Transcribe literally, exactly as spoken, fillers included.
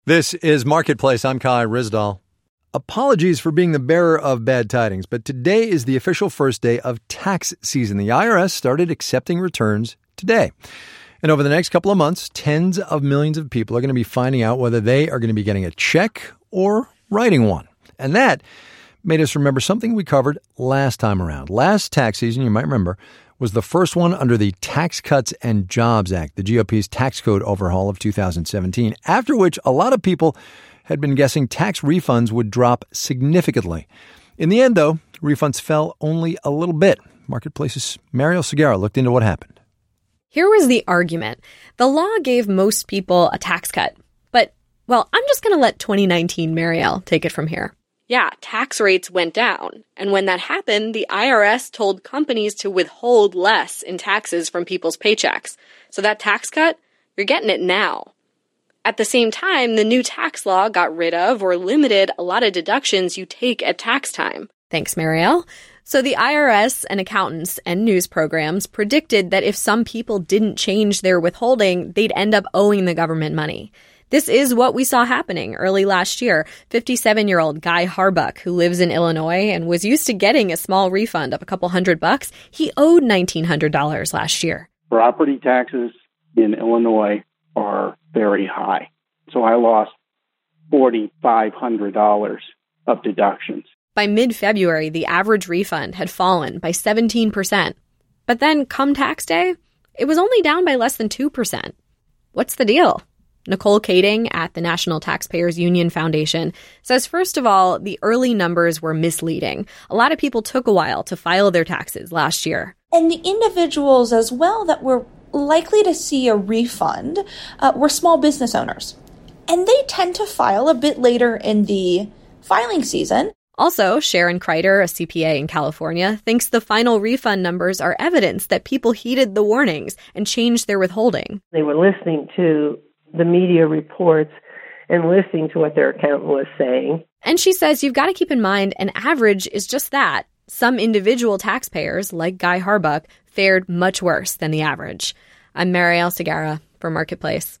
This is Marketplace. I'm Kai Ryssdal. Apologies for being the bearer of bad tidings, but today is the official first day of tax season. The I R S started accepting returns today. And over the next couple of months, tens of millions of people are going to be finding out whether they are going to be getting a check or writing one. And that made us remember something we covered last time around. Last tax season, you might remember, was the first one under the Tax Cuts and Jobs Act, the G O P's tax code overhaul of two thousand seventeen, after which a lot of people had been guessing tax refunds would drop significantly. In the end, though, refunds fell only a little bit. Marketplace's Mariel Segarra looked into what happened. Here was the argument. The law gave most people a tax cut. But, well, I'm just going to let twenty nineteen Mariel take it from here. Yeah, tax rates went down. And when that happened, the I R S told companies to withhold less in taxes from people's paychecks. So that tax cut, you're getting it now. At the same time, the new tax law got rid of or limited a lot of deductions you take at tax time. Thanks, Mariel. So the I R S and accountants and news programs predicted that if some people didn't change their withholding, they'd end up owing the government money. This is what we saw happening early last year. fifty-seven-year-old Guy Harbuck, who lives in Illinois and was used to getting a small refund of a couple hundred bucks, he owed nineteen hundred dollars last year. Property taxes in Illinois are very high. So I lost four thousand five hundred dollars of deductions. By mid-February, the average refund had fallen by seventeen percent. But then, come tax day, it was only down by less than two percent. What's the deal? Nicole Kading at the National Taxpayers Union Foundation says, first of all, the early numbers were misleading. A lot of people took a while to file their taxes last year. And the individuals as well that were likely to see a refund uh, were small business owners. And they tend to file a bit later in the filing season. Also, Sharon Kreider, a C P A in California, thinks the final refund numbers are evidence that people heeded the warnings and changed their withholding. They were listening to the media reports and listening to what their accountant was saying. And she says you've got to keep in mind an average is just that. Some individual taxpayers, like Guy Harbuck, fared much worse than the average. I'm Mariel Segarra for Marketplace.